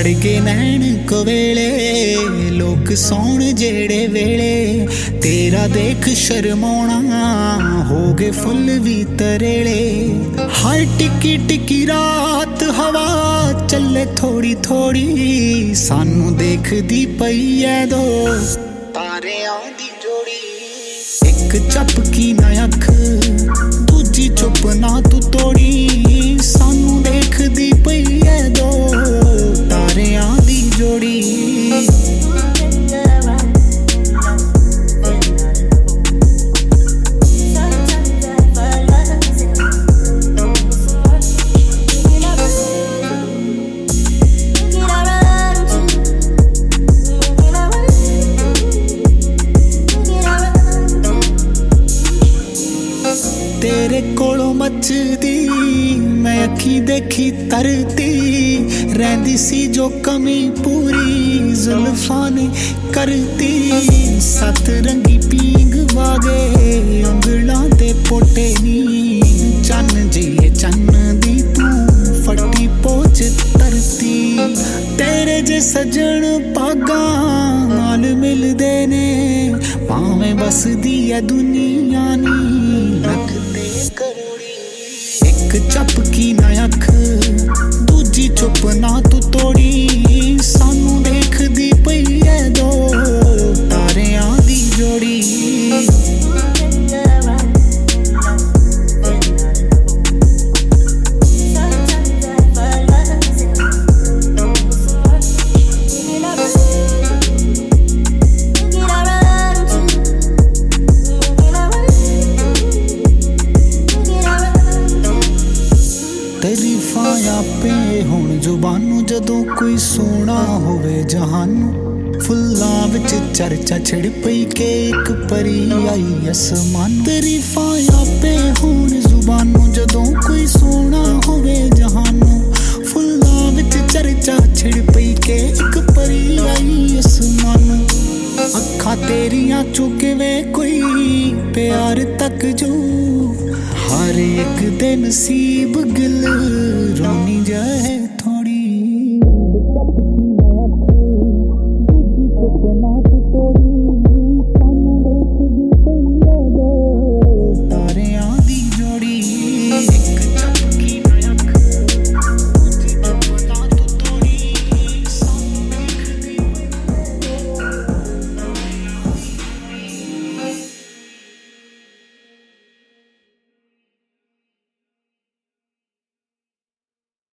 लड़ के नैन कवेले लोग सौण जेड़े वेले तेरा देख शर्माउणा हो गए फुल भी तरेले। हर टिकी टिकी रात हवा चले थोड़ी थोड़ी सानू देखदी पई है दो तारियां दी जोड़ी। एक झपकी ना अख दूजी चुप ना तू तोड़ी सानू देखदी पई है दो तारियां दी जोड़ी। तेरे कोलों मचदी मैं अखी देखी तरती रहिंदी सी जो कमी पूरी जुल्फां ने करती। सत रंगी पींग वागे उंगलां दे पोटे नी चन्न जिए चन्न दी तू फटी पोच तरती। तेरे जे सजन पागा नाल मिलदे ने भावें बसदी है दुनिया नी लख ते करोड़ी। एक झपकी ना अख दूजी चुप ना तू तोड़ी सानू देखदी पई है दो तारियां दी जोड़ी। तरीफां आपे हुण जुबानू जदों कोई सोना होवे जहानू फुल्लां विच चर्चा छिड़ पई के एक परी आई असमान। तरीफां आपे हुण जुबानू जदों कोई सोना होवे जहानू फुल्लां विच चर्चा छिड़ पई के एक परी आई असमान। अखां तेरियां चों किवें कोई प्यार तक जो हर एक दे नसीब गिल रोनी जाए।